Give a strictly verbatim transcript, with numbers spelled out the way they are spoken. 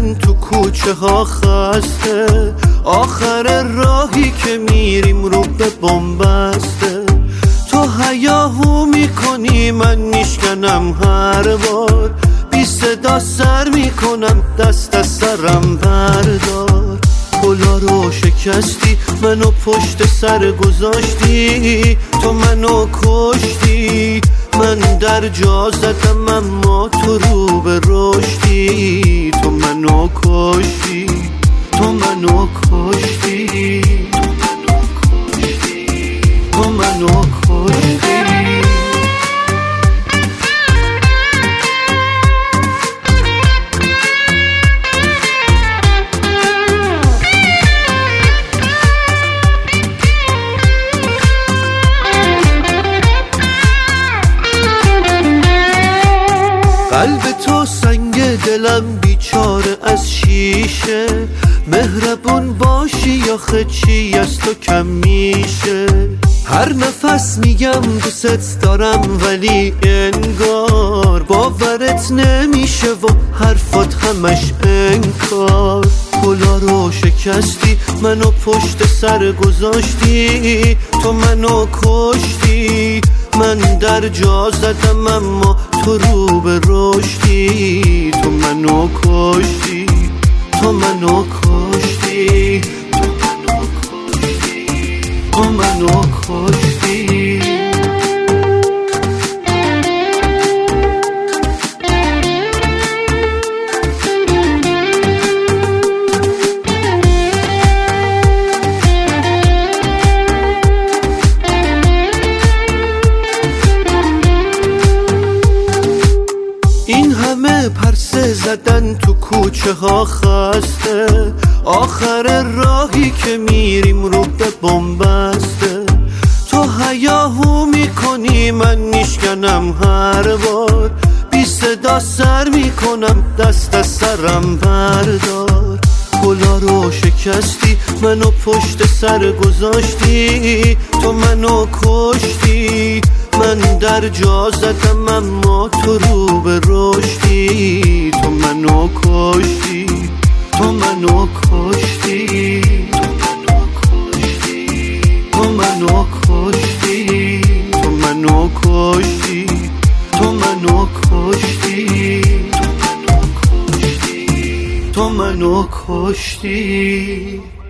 زدن تو کوچه ها خسته، آخر راهی که میریم رو به بنبسته. تو هیاهو میکنی من میشکنم هر بار، بی صدا سر میکنم دست از سرم بردار. پلا رو شکستی منو پشت سر گذاشتی، تو منو کشتی. من در جا زدم اما تو رو به رشدی. تو منو کشتی، تو منو کشتی، تو منو کشتی. قلب تو سنگ دلم بیچاره از شیشه، مهربون باشی یا خچی از تو کم میشه. هر نفس میگم دوست دارم ولی انگار باورت نمیشه و حرفات همش انکار. پلا رو شکستی منو پشت سر گذاشتی، تو منو کشتی. من در جا زدم اما تو رو به رشدی. تو منو کشتی، تو منو کشتی، تو منو کشتی. این همه پرسه زدن تو کوچه ها خسته، آخر راهی که میریم رو به بنبسته. تو هیاهو میکنی من میشکنم هر بار، بی صدا سر میکنم دست از سرم بردار. پلا رو شکستی منو پشت سر گذاشتی، تو منو کشتی. من در جا زدم اما تو رو به رشدی. تو منو کشتی، تو منو کشتی، تو منو کشتی، تو منو کشتی، تو منو کشتی، تو منو کشتی.